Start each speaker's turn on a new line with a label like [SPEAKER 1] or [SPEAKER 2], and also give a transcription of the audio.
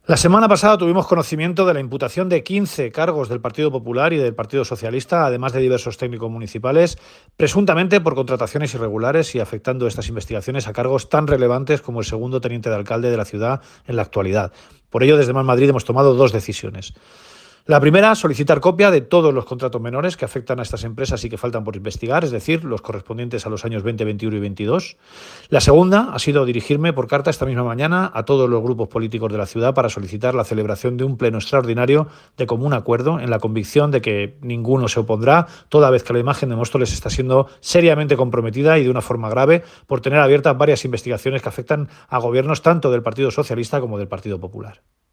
[SPEAKER 1] La semana pasada tuvimos conocimiento de la imputación de 15 cargos del Partido Popular y del Partido Socialista, además de diversos técnicos municipales, presuntamente por contrataciones irregulares y afectando estas investigaciones a cargos tan relevantes como el segundo teniente de alcalde de la ciudad en la actualidad. Por ello, desde Más Madrid hemos tomado dos decisiones. La primera, solicitar copia de todos los contratos menores que afectan a estas empresas y que faltan por investigar, es decir, los correspondientes a los años 20, 21 y 22. La segunda ha sido dirigirme por carta esta misma mañana a todos los grupos políticos de la ciudad para solicitar la celebración de un pleno extraordinario de común acuerdo, en la convicción de que ninguno se opondrá, toda vez que la imagen de Móstoles está siendo seriamente comprometida y de una forma grave por tener abiertas varias investigaciones que afectan a gobiernos tanto del Partido Socialista como del Partido Popular.